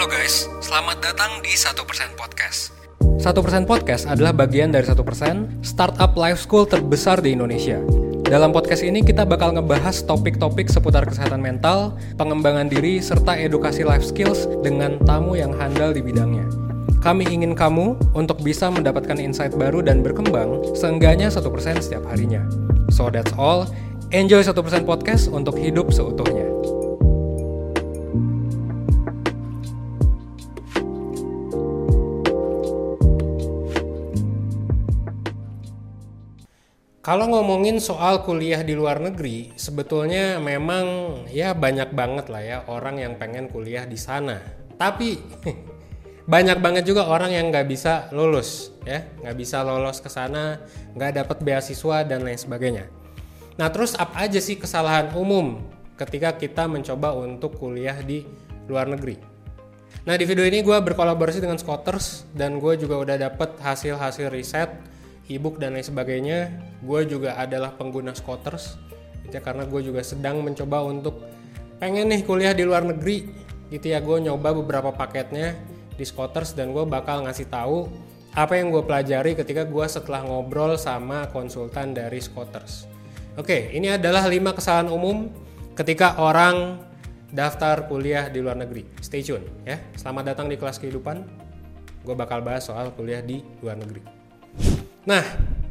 guys, selamat datang di 1% Podcast. 1% Podcast adalah bagian dari 1% startup life school terbesar di Indonesia. Dalam podcast ini kita bakal ngebahas topik-topik seputar kesehatan mental, pengembangan diri, serta edukasi life skills dengan tamu yang handal di bidangnya. Kami ingin kamu untuk bisa mendapatkan insight baru dan berkembang seenggaknya 1% setiap harinya. So that's all, enjoy 1% Podcast untuk hidup seutuhnya. Kalau ngomongin soal kuliah di luar negeri, sebetulnya memang ya banyak banget lah ya orang yang pengen kuliah di sana. Tapi banyak banget juga orang yang nggak bisa lulus, ya, nggak bisa lolos ke sana, nggak dapat beasiswa dan lain sebagainya. Nah, terus apa aja sih kesalahan umum ketika kita mencoba untuk kuliah di luar negeri? Nah, di video ini gue berkolaborasi dengan Scoters dan gue juga udah dapet hasil-hasil riset, e-book dan lain sebagainya. Gue juga adalah pengguna Scoters, gitu ya, karena gue juga sedang mencoba untuk pengen nih kuliah di luar negeri, gitu ya. Gue nyoba beberapa paketnya di Scoters dan gue bakal ngasih tahu apa yang gue pelajari ketika gue setelah ngobrol sama konsultan dari Scoters. Oke, ini adalah 5 kesalahan umum ketika orang daftar kuliah di luar negeri. Stay tune ya. Selamat datang di kelas kehidupan. Gue bakal bahas soal kuliah di luar negeri. Nah,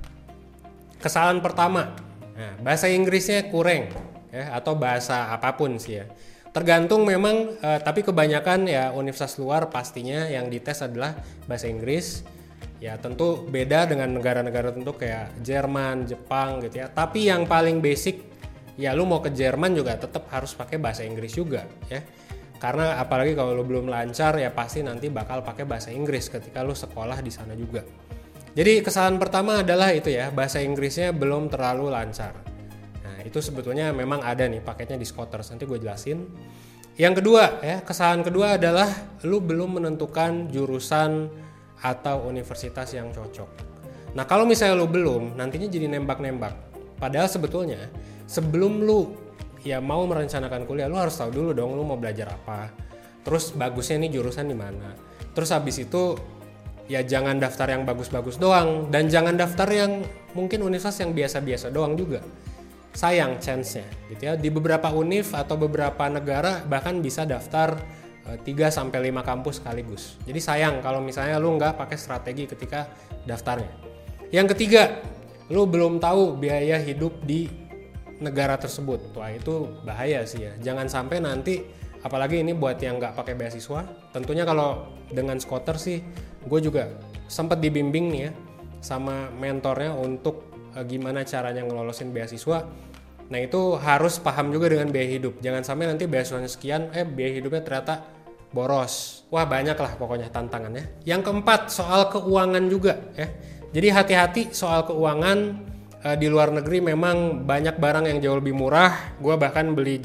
kesalahan pertama, bahasa Inggrisnya kurang, ya, atau bahasa apapun sih ya. Tergantung memang, tapi kebanyakan ya universitas luar pastinya yang dites adalah bahasa Inggris. Ya tentu beda dengan negara-negara tentu kayak Jerman, Jepang gitu ya. Tapi yang paling basic, ya lu mau ke Jerman juga tetap harus pakai bahasa Inggris juga ya. Karena apalagi kalau lu belum lancar ya pasti nanti bakal pakai bahasa Inggris ketika lu sekolah di sana juga. Jadi kesalahan pertama adalah itu ya, bahasa Inggrisnya belum terlalu lancar. Nah itu sebetulnya memang ada nih paketnya di Scoters, nanti gue jelasin. Yang kedua ya, kesalahan kedua adalah lu belum menentukan jurusan atau universitas yang cocok. Nah kalau misalnya lu belum, nantinya jadi nembak-nembak. Padahal sebetulnya sebelum lu ya mau merencanakan kuliah, lu harus tahu dulu dong lu mau belajar apa. Terus bagusnya nih jurusan di mana. Terus habis itu ya jangan daftar yang bagus-bagus doang, dan jangan daftar yang mungkin universitas yang biasa-biasa doang juga. Sayang chance-nya gitu ya. Di beberapa univ atau beberapa negara bahkan bisa daftar 3-5 kampus sekaligus. Jadi sayang kalau misalnya lu nggak pakai strategi ketika daftarnya. Yang ketiga, lu belum tahu biaya hidup di negara tersebut. Wah itu bahaya sih ya. Jangan sampai nanti, apalagi ini buat yang nggak pakai beasiswa. Tentunya kalau dengan Scoters sih, gue juga sempat dibimbing nih ya sama mentornya untuk gimana caranya ngelolosin beasiswa. Nah itu harus paham juga dengan biaya hidup. Jangan sampai nanti beasiswanya sekian, biaya hidupnya ternyata boros. Wah banyak lah pokoknya tantangannya. Yang keempat soal keuangan juga ya. Jadi hati-hati soal keuangan. Di luar negeri memang banyak barang yang jauh lebih murah. Gue bahkan beli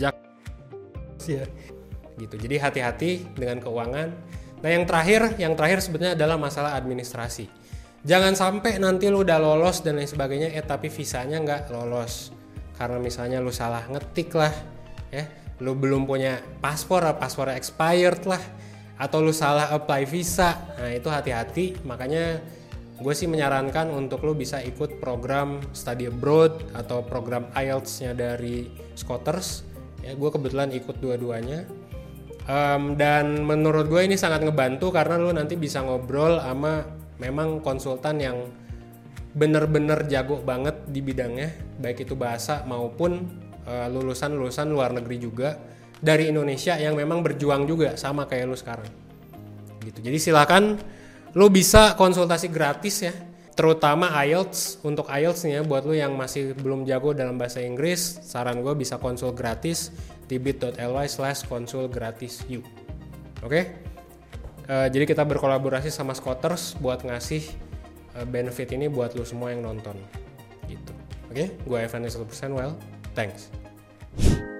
gitu. Jadi hati-hati dengan keuangan. Nah yang terakhir sebetulnya adalah masalah administrasi. Jangan sampai nanti lu udah lolos dan lain sebagainya, tapi visanya nggak lolos karena misalnya lu salah ngetik lah, ya, lu belum punya paspornya expired lah, atau lu salah apply visa. Nah itu hati-hati. Makanya gue sih menyarankan untuk lu bisa ikut program study abroad atau program IELTS-nya dari Scoters. Ya, gue kebetulan ikut dua-duanya. Dan menurut gue ini sangat ngebantu karena lu nanti bisa ngobrol sama memang konsultan yang bener-bener jago banget di bidangnya, baik itu bahasa maupun lulusan luar negeri juga dari Indonesia yang memang berjuang juga sama kayak lu sekarang gitu. Jadi silakan lu bisa konsultasi gratis ya, terutama IELTS. Untuk IELTS nya buat lu yang masih belum jago dalam bahasa Inggris, saran gue bisa konsul gratis di bit.ly/konsul-gratis-you. Oke? Jadi kita berkolaborasi sama Scoters buat ngasih benefit ini buat lu semua yang nonton gitu. Oke? Gue Evan 1%, well, thanks.